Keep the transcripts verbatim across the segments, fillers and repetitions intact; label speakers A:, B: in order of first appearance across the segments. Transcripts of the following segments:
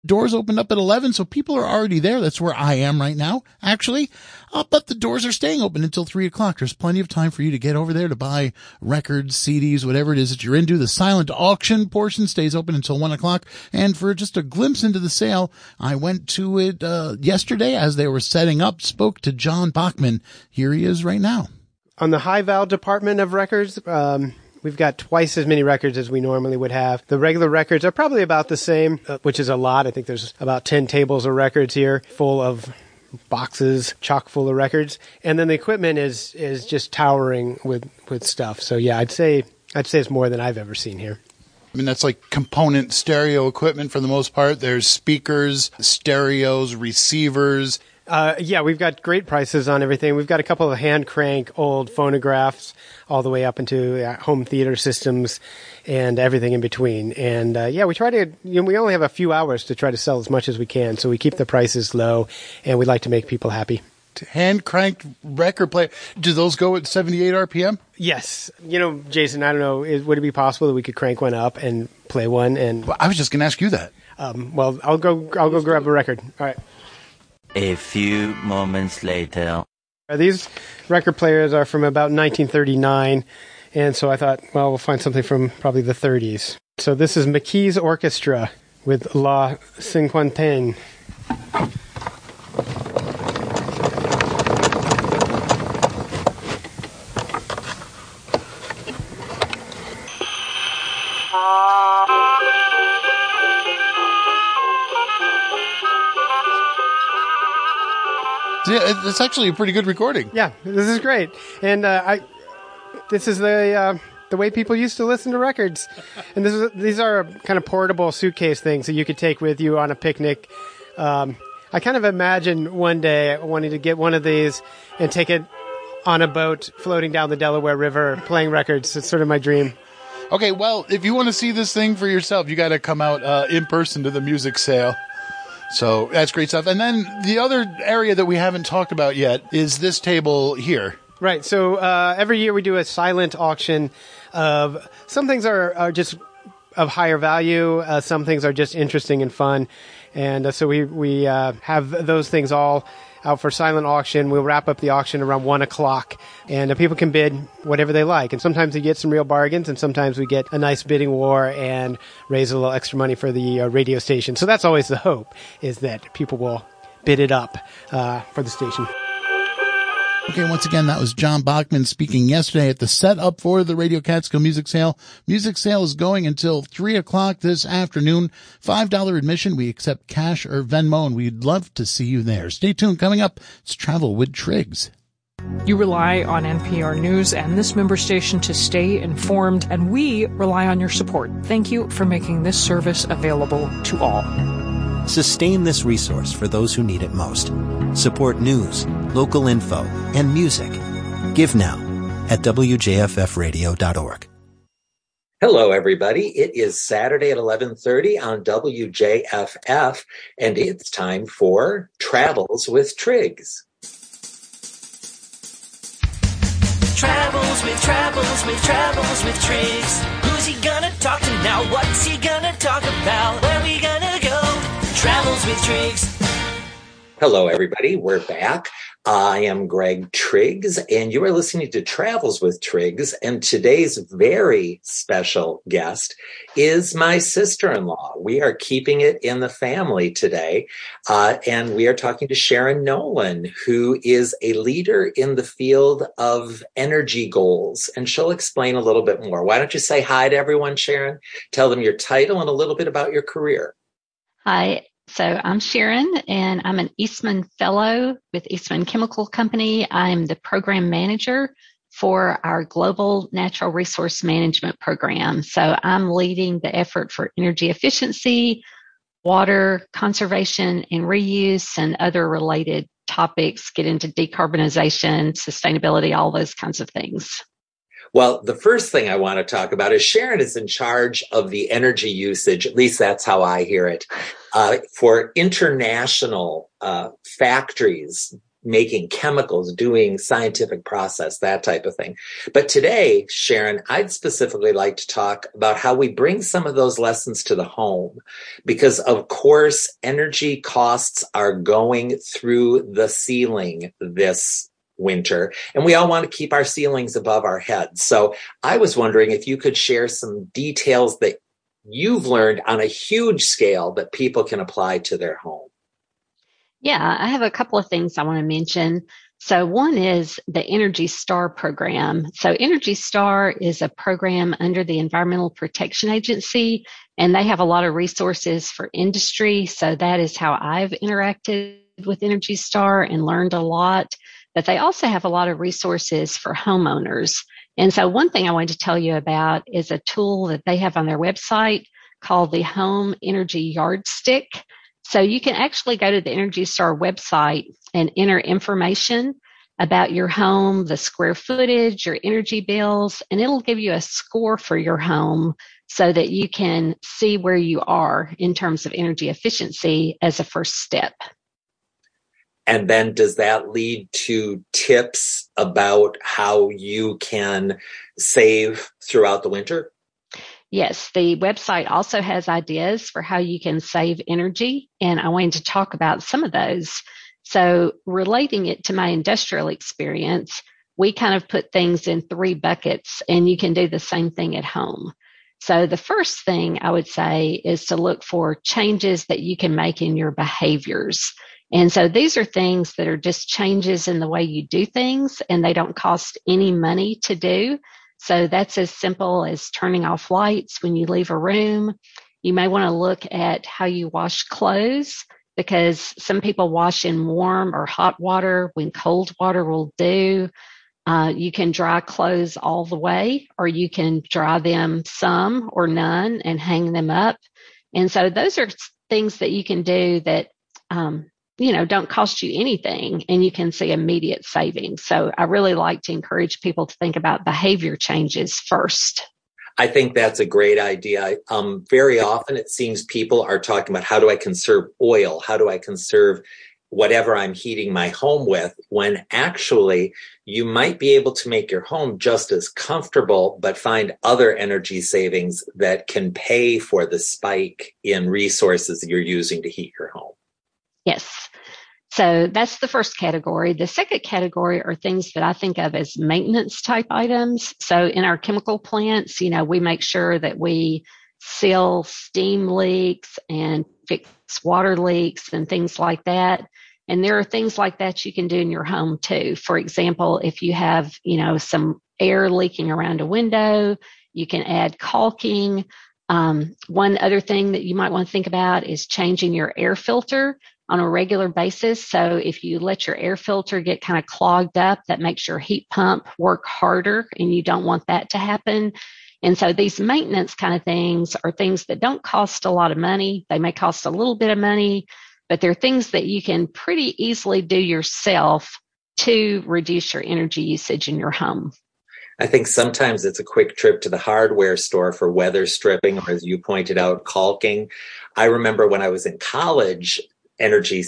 A: Doors opened up at eleven, so people are already there. That's where I am right now, actually. Uh, but the doors are staying open until three o'clock. There's plenty of time for you to get over there to buy records, C Ds, whatever it is that you're into. The silent auction portion stays open until one o'clock. And for just a glimpse into the sale, I went to it uh, yesterday as they were setting up, spoke to John Bachman. Here he is right now.
B: On the high-val department of records, um, we've got twice as many records as we normally would have. The regular records are probably about the same, uh, which is a lot. I think there's about ten tables of records here, full of boxes, chock full of records. And then the equipment is is just towering with, with stuff. So yeah, I'd say I'd say it's more than I've ever seen here.
A: I mean, that's like component stereo equipment for the most part. There's speakers, stereos, receivers.
B: Uh, yeah, we've got great prices on everything. We've got a couple of hand crank old phonographs all the way up into uh, home theater systems and everything in between. And uh, yeah, we try to, you know, we only have a few hours to try to sell as much as we can. So we keep the prices low and we like to make people happy.
A: Hand cranked record player. Do those go at seventy-eight R P M?
B: Yes. You know, Jason, I don't know, is, would it be possible that we could crank one up and play one? And
A: well, I was just going to ask you that.
B: Um, well, I'll go, I'll go grab a record. All right.
C: A few moments later.
B: These record players are from about nineteen thirty-nine, and so I thought, well, we'll find something from probably the thirties. So this is McKee's Orchestra with La Cinquantaine.
A: Yeah, it's actually a pretty good recording.
B: Yeah, this is great. And uh, I, this is the uh, the way people used to listen to records. And this is these are kind of portable suitcase things that you could take with you on a picnic. Um, I kind of imagine one day wanting to get one of these and take it on a boat floating down the Delaware River playing records. It's sort of my dream.
A: Okay, well, if you want to see this thing for yourself, you got to come out uh, in person to the music sale. So that's great stuff. And then the other area that we haven't talked about yet is this table here.
B: Right. So uh, every year we do a silent auction of some things are, are just of higher value. Uh, some things are just interesting and fun. And uh, so we, we uh, have those things all out for silent auction. We'll wrap up the auction around one o'clock, and uh, people can bid whatever they like. And sometimes we get some real bargains, and sometimes we get a nice bidding war and raise a little extra money for the uh, radio station. So that's always the hope, is that people will bid it up uh, for the station.
A: Okay, once again, that was John Bachman speaking yesterday at the setup for the Radio Catskill Music Sale. Music sale is going until three o'clock this afternoon. five dollars admission. We accept cash or Venmo, and we'd love to see you there. Stay tuned. Coming up, it's Travel with Triggs.
D: You rely on N P R News and this member station to stay informed, and we rely on your support. Thank you for making this service available to all.
E: Sustain this resource for those who need it most. Support news, local info, and music. Give now at W J F F radio dot org.
F: Hello, everybody. It is Saturday at eleven thirty on W J F F, and it's time for Travels with Triggs.
G: Travels with, travels with, travels with Triggs. Who's he gonna talk to now? What's he gonna talk about? Where we gonna go? Travels with Triggs.
F: Hello, everybody. We're back. I am Greg Triggs, and you are listening to Travels with Triggs. And today's very special guest is my sister-in-law. We are keeping it in the family today, uh, and we are talking to Sharon Nolan, who is a leader in the field of energy goals, and she'll explain a little bit more. Why don't you say hi to everyone, Sharon? Tell them your title and a little bit about your career.
H: Hi. So I'm Sharon, and I'm an Eastman Fellow with Eastman Chemical Company. I'm the program manager for our Global Natural Resource Management Program. So I'm leading the effort for energy efficiency, water conservation and reuse, and other related topics, get into decarbonization, sustainability, all those kinds of things.
F: Well, the first thing I want to talk about is Sharon is in charge of the energy usage, at least that's how I hear it, uh, for international uh, factories making chemicals, doing scientific process, that type of thing. But today, Sharon, I'd specifically like to talk about how we bring some of those lessons to the home, because of course, energy costs are going through the ceiling this winter, and we all want to keep our ceilings above our heads. So I was wondering if you could share some details that you've learned on a huge scale that people can apply to their home.
H: Yeah, I have a couple of things I want to mention. So one is the Energy Star program. So Energy Star is a program under the Environmental Protection Agency, and they have a lot of resources for industry. So that is how I've interacted with Energy Star and learned a lot. But they also have a lot of resources for homeowners. And so one thing I wanted to tell you about is a tool that they have on their website called the Home Energy Yardstick. So you can actually go to the Energy Star website and enter information about your home, the square footage, your energy bills, and it'll give you a score for your home so that you can see where you are in terms of energy efficiency as a first step.
F: And then does that lead to tips about how you can save throughout the winter?
H: Yes, the website also has ideas for how you can save energy, and I wanted to talk about some of those. So relating it to my industrial experience, we kind of put things in three buckets, and you can do the same thing at home. So the first thing I would say is to look for changes that you can make in your behaviors. And so these are things that are just changes in the way you do things, and they don't cost any money to do. So that's as simple as turning off lights when you leave a room. You may want to look at how you wash clothes, because some people wash in warm or hot water when cold water will do. Uh, you can dry clothes all the way, or you can dry them some or none and hang them up. And so those are things that you can do that, um, you know, don't cost you anything, and you can see immediate savings. So I really like to encourage people to think about behavior changes first.
F: I think that's a great idea. Um, very often it seems people are talking about how do I conserve oil? How do I conserve whatever I'm heating my home with, when actually you might be able to make your home just as comfortable, but find other energy savings that can pay for the spike in resources that you're using to heat your home.
H: Yes. So that's the first category. The second category are things that I think of as maintenance type items. So in our chemical plants, you know, we make sure that we seal steam leaks and fix water leaks and things like that. And there are things like that you can do in your home too. For example, if you have, you know, some air leaking around a window, you can add caulking. Um, one other thing that you might want to think about is changing your air filter on a regular basis. So if you let your air filter get kind of clogged up, that makes your heat pump work harder, and you don't want that to happen. And so these maintenance kind of things are things that don't cost a lot of money. They may cost a little bit of money, but they're things that you can pretty easily do yourself to reduce your energy usage in your home.
F: I think sometimes it's a quick trip to the hardware store for weather stripping, or as you pointed out, caulking. I remember when I was in college, energy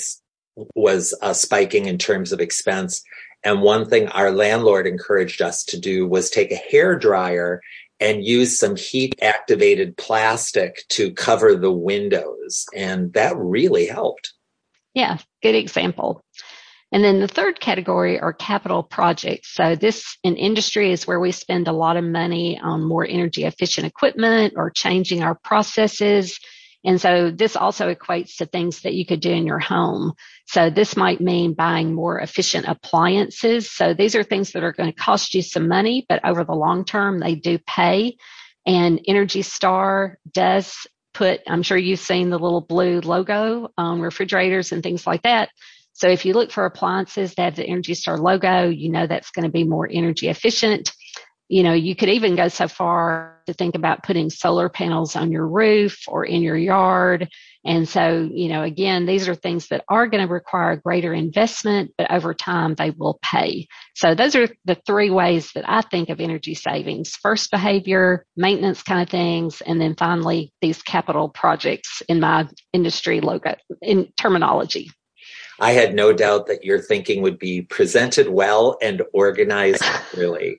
F: was uh, spiking in terms of expense. And one thing our landlord encouraged us to do was take a hairdryer and use some heat activated plastic to cover the windows. And that really helped.
H: Yeah, good example. And then the third category are capital projects. So this in industry is where we spend a lot of money on more energy efficient equipment or changing our processes. And so this also equates to things that you could do in your home. So this might mean buying more efficient appliances. So these are things that are going to cost you some money, but over the long term, they do pay. And Energy Star does put, I'm sure you've seen the little blue logo on refrigerators and things like that. So if you look for appliances that have the Energy Star logo, you know that's going to be more energy efficient. You know, you could even go so far to think about putting solar panels on your roof or in your yard. And so, you know, again, these are things that are going to require greater investment, but over time they will pay. So those are the three ways that I think of energy savings: first, behavior, maintenance kind of things, and then finally, these capital projects in my industry logo, in terminology.
F: I had no doubt that your thinking would be presented well and organized really.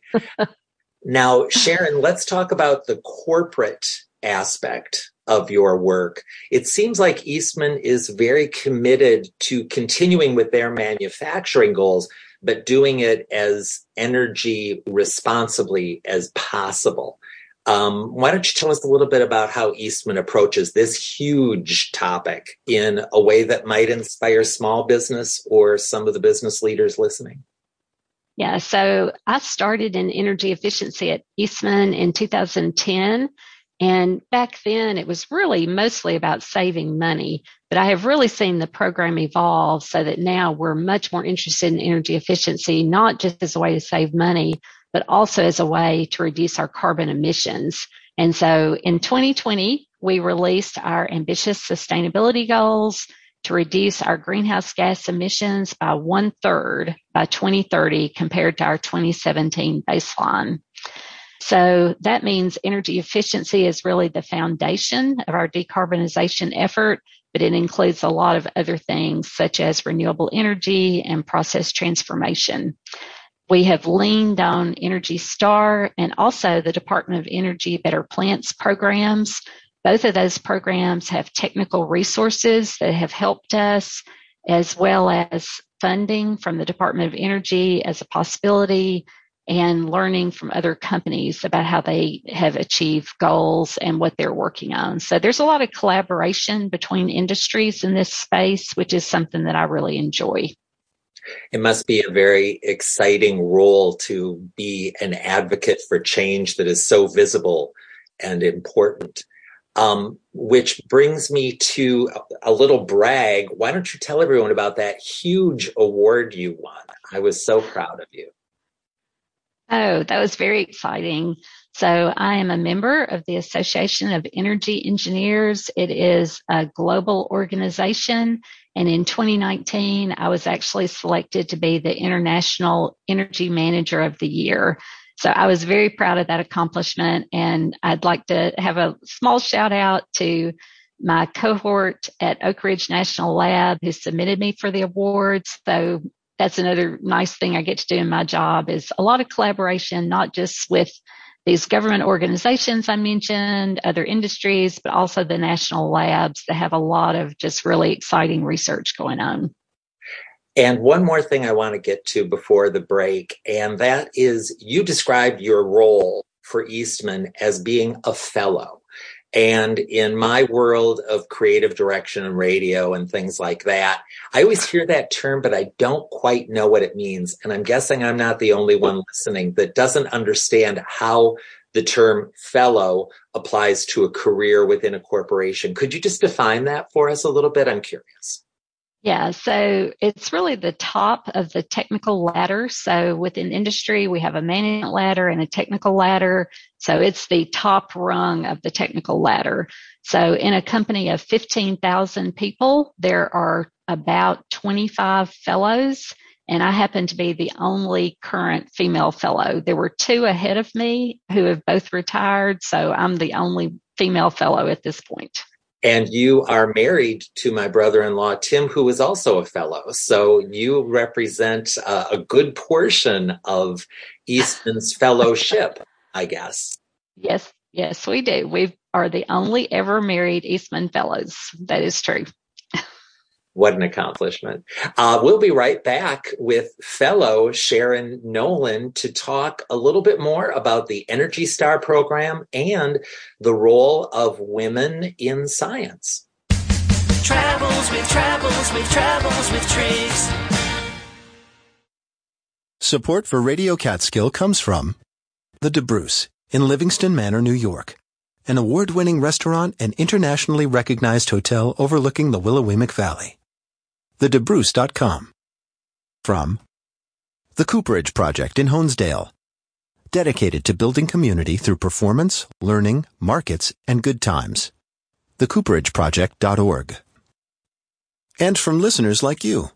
F: Now, Sharon, let's talk about the corporate aspect of your work. It seems like Eastman is very committed to continuing with their manufacturing goals, but doing it as energy responsibly as possible. Um, why don't you tell us a little bit about how Eastman approaches this huge topic in a way that might inspire small business or some of the business leaders listening?
H: Yeah, so I started in energy efficiency at Eastman in two thousand ten. And back then, it was really mostly about saving money. But I have really seen the program evolve so that now we're much more interested in energy efficiency, not just as a way to save money, but also as a way to reduce our carbon emissions. And so in twenty twenty, we released our ambitious sustainability goals to reduce our greenhouse gas emissions by one third by twenty thirty compared to our twenty seventeen baseline. So that means energy efficiency is really the foundation of our decarbonization effort, but it includes a lot of other things such as renewable energy and process transformation. We have leaned on Energy Star and also the Department of Energy Better Plants programs. Both of those programs have technical resources that have helped us, as well as funding from the Department of Energy as a possibility, and learning from other companies about how they have achieved goals and what they're working on. So there's a lot of collaboration between industries in this space, which is something that I really enjoy.
F: It must be a very exciting role to be an advocate for change that is so visible and important. Um, which brings me to a little brag. Why don't you tell everyone about that huge award you won? I was so proud of you.
H: Oh, that was very exciting. So I am a member of the Association of Energy Engineers. It is a global organization. And in twenty nineteen, I was actually selected to be the International Energy Manager of the Year. So I was very proud of that accomplishment. And I'd like to have a small shout out to my cohort at Oak Ridge National Lab who submitted me for the awards. So that's another nice thing I get to do in my job is a lot of collaboration, not just with these government organizations I mentioned, other industries, but also the national labs that have a lot of just really exciting research going on.
F: And one more thing I want to get to before the break, and that is you described your role for Eastman as being a fellow. And in my world of creative direction and radio and things like that, I always hear that term, but I don't quite know what it means. And I'm guessing I'm not the only one listening that doesn't understand how the term fellow applies to a career within a corporation. Could you just define that for us a little bit? I'm curious.
H: Yeah, so it's really the top of the technical ladder. So within industry, we have a management ladder and a technical ladder. So it's the top rung of the technical ladder. So in a company of fifteen thousand people, there are about twenty-five fellows, and I happen to be the only current female fellow. There were two ahead of me who have both retired, so I'm the only female fellow at this point.
F: And you are married to my brother-in-law, Tim, who is also a fellow. So you represent uh, a good portion of Eastman's fellowship, I guess.
H: Yes, yes, we do. We are the only ever married Eastman fellows. That is true.
F: What an accomplishment. Uh, we'll be right back with fellow Sharon Nolan to talk a little bit more about the Energy Star program and the role of women in science.
G: Travels with travels with travels with Triggs.
E: Support for Radio Catskill comes from The DeBruce in Livingston Manor, New York, an award-winning restaurant and internationally recognized hotel overlooking the Willowamic Valley. the de bruce dot com. From the Cooperage Project in Honesdale, dedicated to building community through performance, learning, markets, and good times. the cooperage project dot org. And from listeners like you.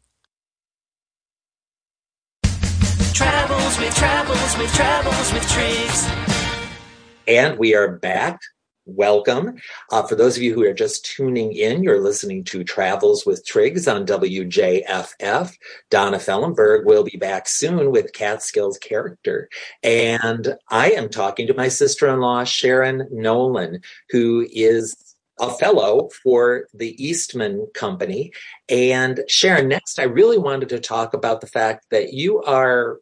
G: Travels with travels with travels with Triggs.
F: And we are back welcome. Uh, for those of you who are just tuning in, you're listening to Travels with Triggs on W J F F. Donna Fellenberg will be back soon with Catskill's Character. And I am talking to my sister-in-law, Sharon Nolan, who is a fellow for the Eastman Company. And Sharon, next, I really wanted to talk about the fact that you are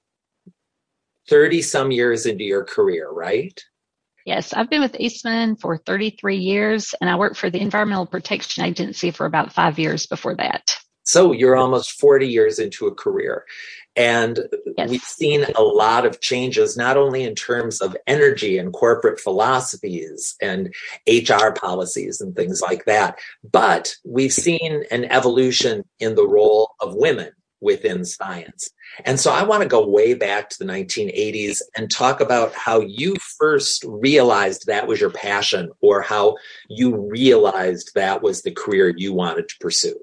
F: thirty some years into your career, right?
H: Yes, I've been with Eastman for thirty-three years, and I worked for the Environmental Protection Agency for about five years before that.
F: So you're almost forty years into a career. And yes, we've seen a lot of changes, not only in terms of energy and corporate philosophies and H R policies and things like that, but we've seen an evolution in the role of women within science. And so I want to go way back to the nineteen eighties and talk about how you first realized that was your passion, or how you realized that was the career you wanted to pursue.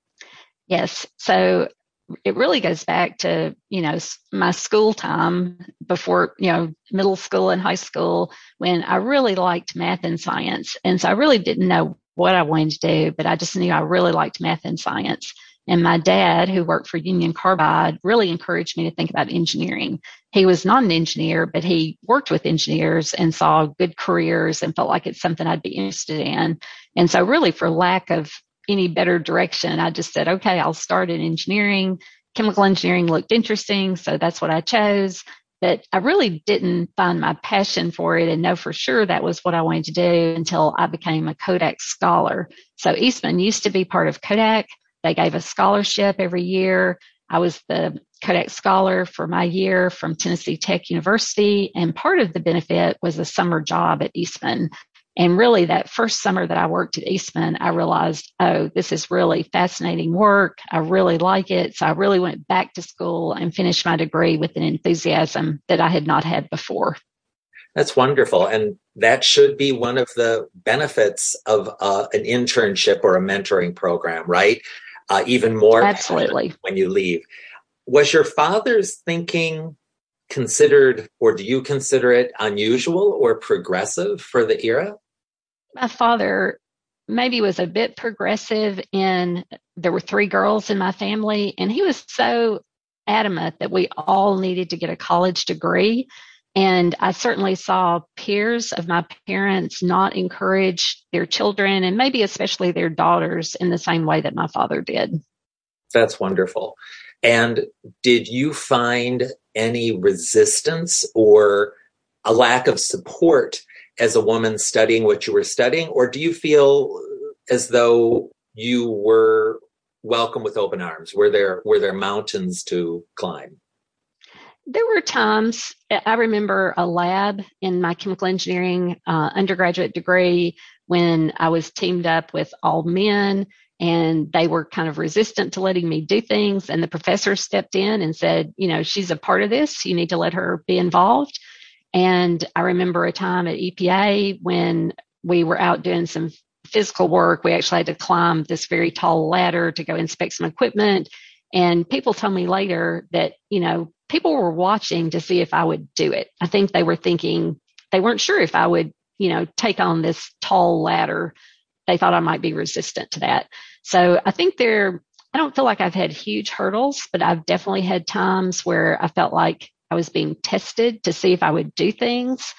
H: Yes. So it really goes back to, you know, my school time before, you know, middle school and high school, when I really liked math and science. And so I really didn't know what I wanted to do, but I just knew I really liked math and science. And my dad, who worked for Union Carbide, really encouraged me to think about engineering. He was not an engineer, but he worked with engineers and saw good careers and felt like it's something I'd be interested in. And so really, for lack of any better direction, I just said, okay, I'll start in engineering. Chemical engineering looked interesting, so that's what I chose. But I really didn't find my passion for it and know for sure that was what I wanted to do until I became a Kodak scholar. So Eastman used to be part of Kodak. They gave a scholarship every year. I was the Kodak scholar for my year from Tennessee Tech University, and part of the benefit was a summer job at Eastman. And really, that first summer that I worked at Eastman, I realized, oh, this is really fascinating work. I really like it. So I really went back to school and finished my degree with an enthusiasm that I had not had before.
F: That's wonderful. And that should be one of the benefits of uh, an internship or a mentoring program, right? Uh, even more
H: absolutely
F: when you leave. Was your father's thinking considered, or do you consider it unusual or progressive for the era?
H: My father maybe was a bit progressive in, there were three girls in my family, and he was so adamant that we all needed to get a college degree. And I certainly saw peers of my parents not encourage their children, and maybe especially their daughters, in the same way that my father did.
F: That's wonderful. And did you find any resistance or a lack of support as a woman studying what you were studying? Or do you feel as though you were welcome with open arms? Were there, were there mountains to climb?
H: There were times. I remember a lab in my chemical engineering uh, undergraduate degree when I was teamed up with all men, and they were kind of resistant to letting me do things. And the professor stepped in and said, you know, she's a part of this. You need to let her be involved. And I remember a time at E P A when we were out doing some physical work. We actually had to climb this very tall ladder to go inspect some equipment. And people told me later that, you know, people were watching to see if I would do it. I think they were thinking, they weren't sure if I would, you know, take on this tall ladder. They thought I might be resistant to that. So I think there, I don't feel like I've had huge hurdles, but I've definitely had times where I felt like I was being tested to see if I would do things.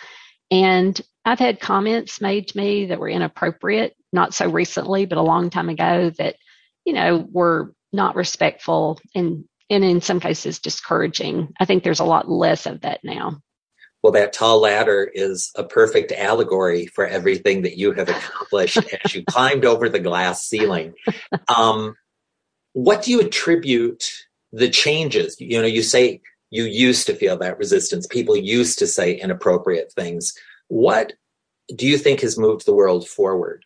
H: And I've had comments made to me that were inappropriate, not so recently, but a long time ago, that, you know, were not respectful and, and in some cases discouraging. I think there's a lot less of that now.
F: Well, that tall ladder is a perfect allegory for everything that you have accomplished as you climbed over the glass ceiling. Um, what do you attribute the changes? You know, you say you used to feel that resistance. People used to say inappropriate things. What do you think has moved the world forward?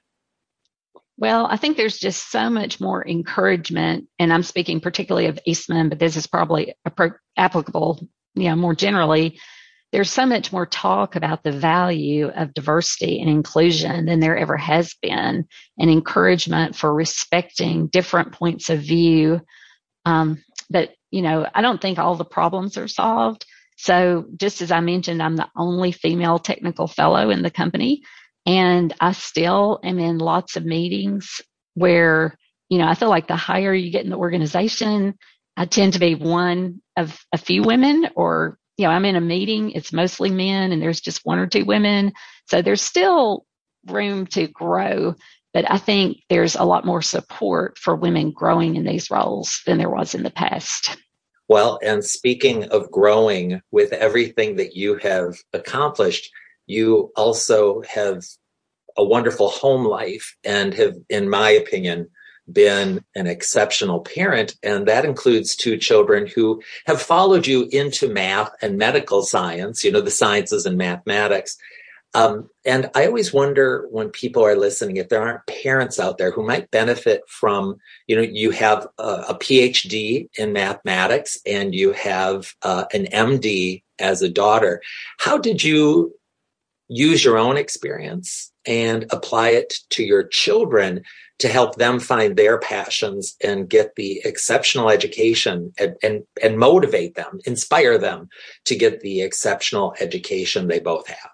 H: Well, I think there's just so much more encouragement, and I'm speaking particularly of Eastman, but this is probably applicable, you know, more generally. There's so much more talk about the value of diversity and inclusion than there ever has been, and encouragement for respecting different points of view. Um, but, you know, I don't think all the problems are solved. So just as I mentioned, I'm the only female technical fellow in the company. And I still am in lots of meetings where, you know, I feel like the higher you get in the organization, I tend to be one of a few women, or, you know, I'm in a meeting, it's mostly men and there's just one or two women. So there's still room to grow, but I think there's a lot more support for women growing in these roles than there was in the past.
F: Well, and speaking of growing, with everything that you have accomplished, you also have a wonderful home life and have, in my opinion, been an exceptional parent. And that includes two children who have followed you into math and medical science, you know, the sciences and mathematics. Um, and I always wonder, when people are listening, if there aren't parents out there who might benefit from, you know, you have a, a P H D in mathematics and you have uh, an M D as a daughter. How did you use your own experience and apply it to your children to help them find their passions and get the exceptional education and, and, and motivate them, inspire them to get the exceptional education they both have?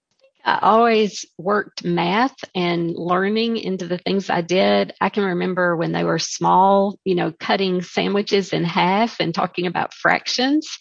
H: I always worked math and learning into the things I did. I can remember when they were small, you know, cutting sandwiches in half and talking about fractions.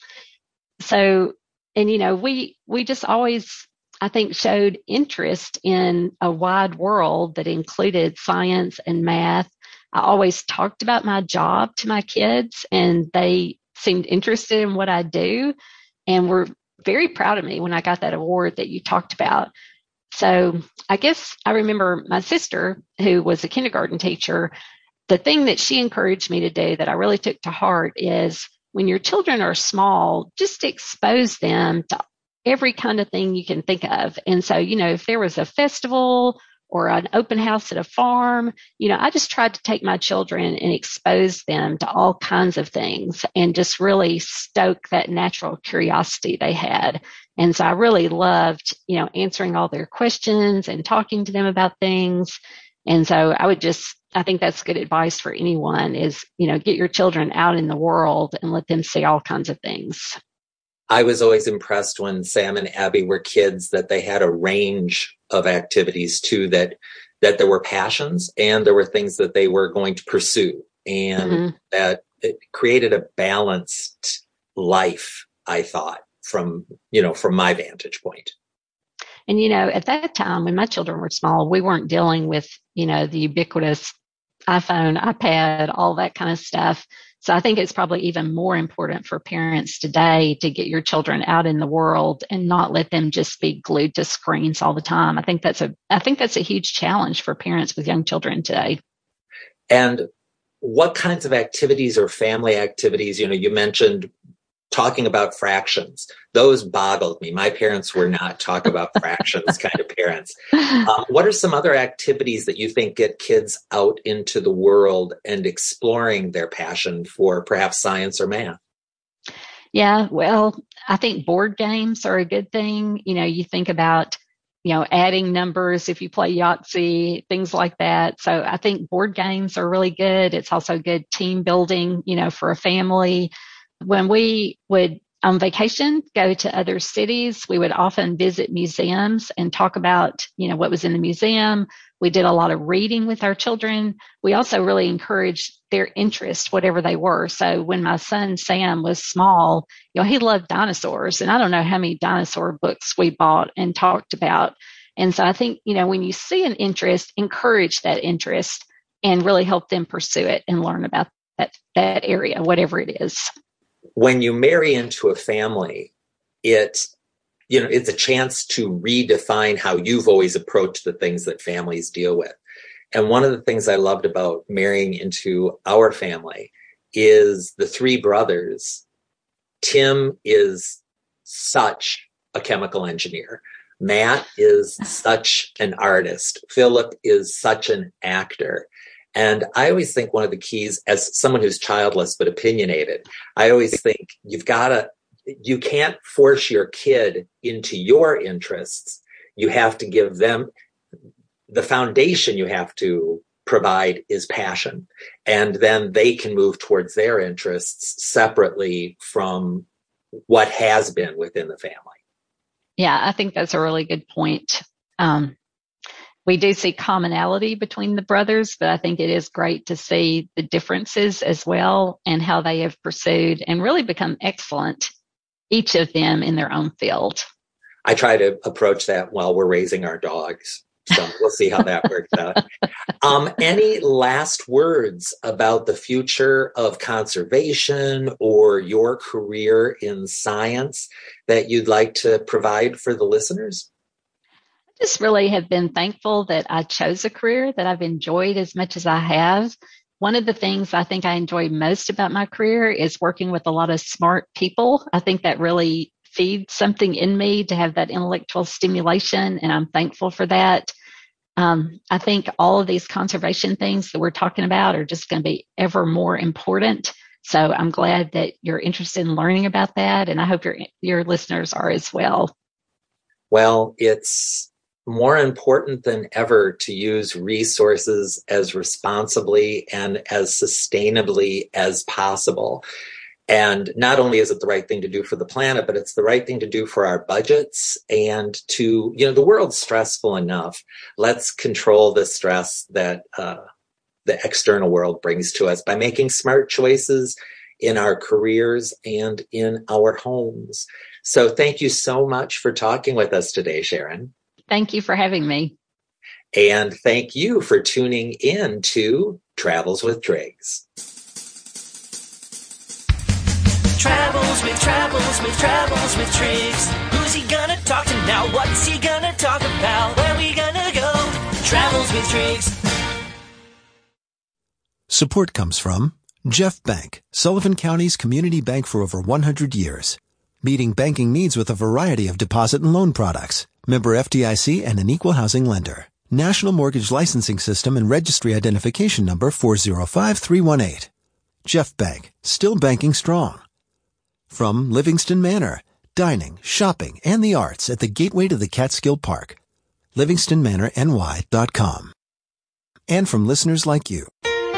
H: So, and, you know, we, we just always, I think, showed interest in a wide world that included science and math. I always talked about my job to my kids, and they seemed interested in what I do and were very proud of me when I got that award that you talked about. So I guess I remember my sister, who was a kindergarten teacher, the thing that she encouraged me to do that I really took to heart is, when your children are small, just expose them to every kind of thing you can think of. And so, you know, if there was a festival or an open house at a farm, you know, I just tried to take my children and expose them to all kinds of things and just really stoke that natural curiosity they had. And so I really loved, you know, answering all their questions and talking to them about things. And so I would just, I think that's good advice for anyone is, you know, get your children out in the world and let them see all kinds of things.
F: I was always impressed when Sam and Abby were kids that they had a range of activities too, that that there were passions and there were things that they were going to pursue, and mm-hmm. that it created a balanced life, I thought, from, you know, from my vantage point.
H: And, you know, at that time when my children were small, we weren't dealing with, you know, the ubiquitous iPhone, iPad, all that kind of stuff. So I think it's probably even more important for parents today to get your children out in the world and not let them just be glued to screens all the time. I think that's a, I think that's a huge challenge for parents with young children today.
F: And what kinds of activities or family activities, you know, you mentioned talking about fractions. Those boggled me. My parents were not talk about fractions kind of parents. Um, what are some other activities that you think get kids out into the world and exploring their passion for perhaps science or math?
H: Yeah, well, I think board games are a good thing. You know, you think about, you know, adding numbers if you play Yahtzee, things like that. So I think board games are really good. It's also good team building, you know, for a family. When we would on vacation go to other cities, we would often visit museums and talk about, you know, what was in the museum. We did a lot of reading with our children. We also really encouraged their interest, whatever they were. So when my son Sam was small, you know, he loved dinosaurs, and I don't know how many dinosaur books we bought and talked about. And so I think, you know, when you see an interest, encourage that interest and really help them pursue it and learn about that, that area, whatever it is.
F: When you marry into a family, it, you know, it's a chance to redefine how you've always approached the things that families deal with. And one of the things I loved about marrying into our family is the three brothers. Tim is such a chemical engineer. Matt is such an artist. Philip is such an actor. And I always think one of the keys, as someone who's childless but opinionated, I always think you've got to, you can't force your kid into your interests. You have to give them, the foundation you have to provide is passion. And then they can move towards their interests separately from what has been within the family.
H: Yeah, I think that's a really good point. Um, we do see commonality between the brothers, but I think it is great to see the differences as well and how they have pursued and really become excellent, each of them in their own field.
F: I try to approach that while we're raising our dogs. So we'll see how that works out. Um, any last words about the future of conservation or your career in science that you'd like to provide for the listeners?
H: I just really have been thankful that I chose a career that I've enjoyed as much as I have. One of the things I think I enjoy most about my career is working with a lot of smart people. I think that really feeds something in me to have that intellectual stimulation, and I'm thankful for that. Um, I think all of these conservation things that we're talking about are just going to be ever more important. So I'm glad that you're interested in learning about that, and I hope your your listeners are as well.
F: Well, it's more important than ever to use resources as responsibly and as sustainably as possible. And not only is it the right thing to do for the planet, but it's the right thing to do for our budgets and to, you know, the world's stressful enough. Let's control the stress that uh, the external world brings to us by making smart choices in our careers and in our homes. So thank you so much for talking with us today, Sharon.
H: Thank you for having me.
F: And thank you for tuning in to Travels with Triggs.
G: Travels with, travels with, travels with Triggs. Who's he gonna talk to now? What's he gonna talk about? Where we gonna go? Travels with Triggs.
E: Support comes from Jeff Bank, Sullivan County's community bank for over one hundred years. Meeting banking needs with a variety of deposit and loan products. Member F D I C and an equal housing lender. National Mortgage Licensing System and Registry Identification Number four zero five three one eight. Jeff Bank, still banking strong. From Livingston Manor, dining, shopping, and the arts at the gateway to the Catskill Park. livingston manor n y dot com. And from listeners like you.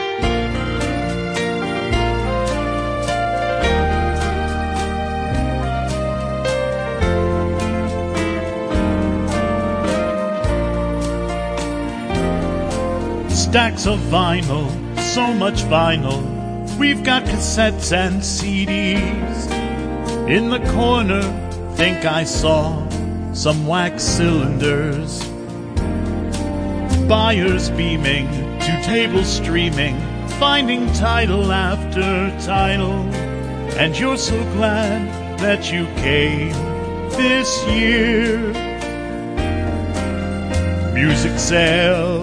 I: Stacks of vinyl, so much vinyl. We've got cassettes and C Ds. In the corner, think I saw some wax cylinders. Buyers beaming, two tables streaming, finding title after title. And you're so glad that you came this year. Music sale,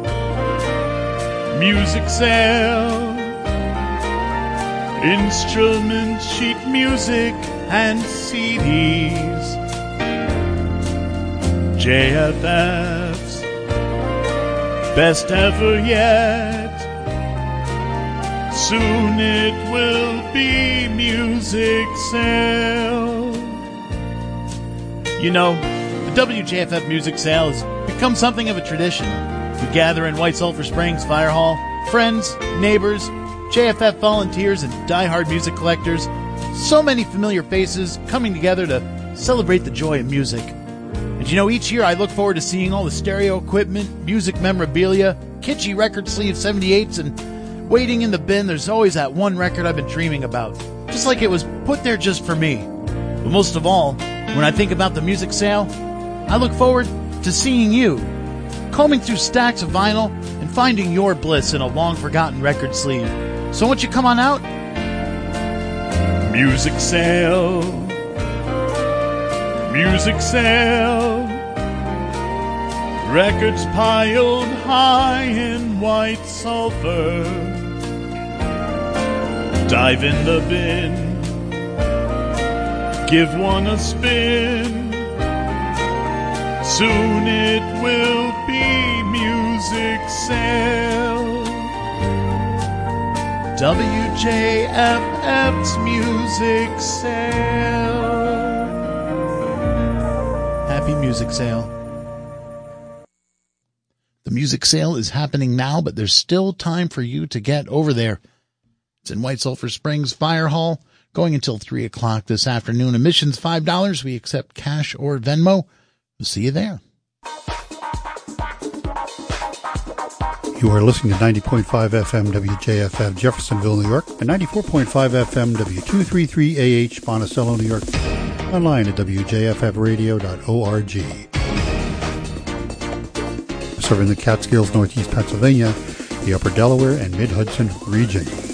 I: music sale. Instrument, sheet music, and C Ds. J F F's best ever yet. Soon it will be music sale. You know, the W J F F music sale has become something of a tradition. We gather in White Sulphur Springs Fire Hall, friends, neighbors, J F F volunteers, and diehard music collectors. So many familiar faces coming together to celebrate the joy of music. And you know, each year I look forward to seeing all the stereo equipment, music memorabilia, kitschy record sleeve seventy-eights, and waiting in the bin, there's always that one record I've been dreaming about. Just like it was put there just for me. But most of all, when I think about the music sale, I look forward to seeing you, combing through stacks of vinyl and finding your bliss in a long-forgotten record sleeve. So won't you come on out? Music sale, music sale. Records piled high in White Sulphur. Dive in the bin, give one a spin. Soon it will be music sale. W J F F's music sale. Happy music sale. The music sale is happening now, but there's still time for you to get over there. It's in White Sulphur Springs Fire Hall, going until three o'clock this afternoon. Admission's five dollars. We accept cash or Venmo. We'll see you there.
J: You are listening to ninety point five F M W J F F Jeffersonville, New York, and ninety-four point five F M W two thirty-three A H Monticello, New York, online at w j f f radio dot org. Serving the Catskills, Northeast Pennsylvania, the Upper Delaware, and Mid-Hudson region.